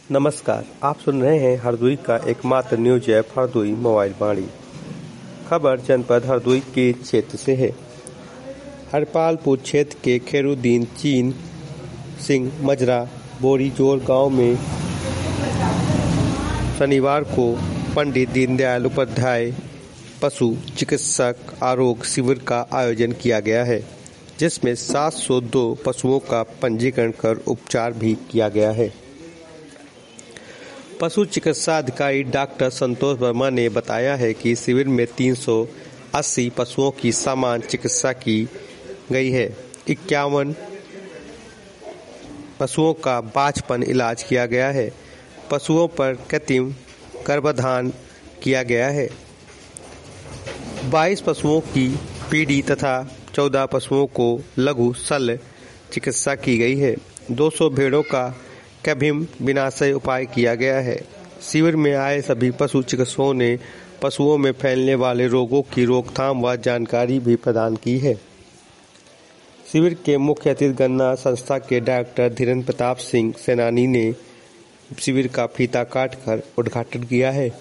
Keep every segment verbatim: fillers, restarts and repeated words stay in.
नमस्कार, आप सुन रहे हैं हरदोई का एकमात्र news app Hardoi mobile Vaani. खबर जनपद हरदोई के क्षेत्र से है। हरपालपुर क्षेत्र के खैरुद्दीन चीन सिंह मजरा बोरीजोर गांव में शनिवार को पंडित दीनदयाल उपाध्याय पशु चिकित्सक आरोग्य शिविर का आयोजन किया गया है, जिसमें सात सौ दो पशुओं का पंजीकरण कर उपचार भी किया गया है। पशु चिकित्सा अधिकारी डॉक्टर संतोष वर्मा ने बताया है कि शिविर में तीन सौ अस्सी पशुओं की सामान्य चिकित्सा की गई है। इक्यावन पशुओं का बाछपन इलाज किया गया है। पशुओं पर कृत्रिम गर्भाधान किया गया है। बाईस पशुओं की पीढ़ी तथा चौदह पशुओं को लघु शल्य चिकित्सा की गई है। दो सौ भेड़ों का कभिम विनाशय उपाय किया गया है। शिविर में आए सभी पशु चिकित्सकों ने पशुओं में फैलने वाले रोगों की रोकथाम व जानकारी भी प्रदान की है। शिविर के मुख्य अतिथि गन्ना संस्था के डायरेक्टर धीरेन्द्र प्रताप सिंह सेनानी ने शिविर का फीता काटकर उद्घाटन किया है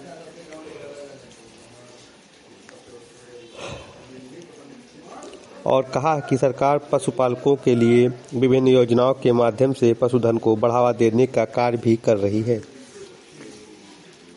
और कहा कि सरकार पशुपालकों के लिए विभिन्न योजनाओं के माध्यम से पशुधन को बढ़ावा देने का कार्य भी कर रही है।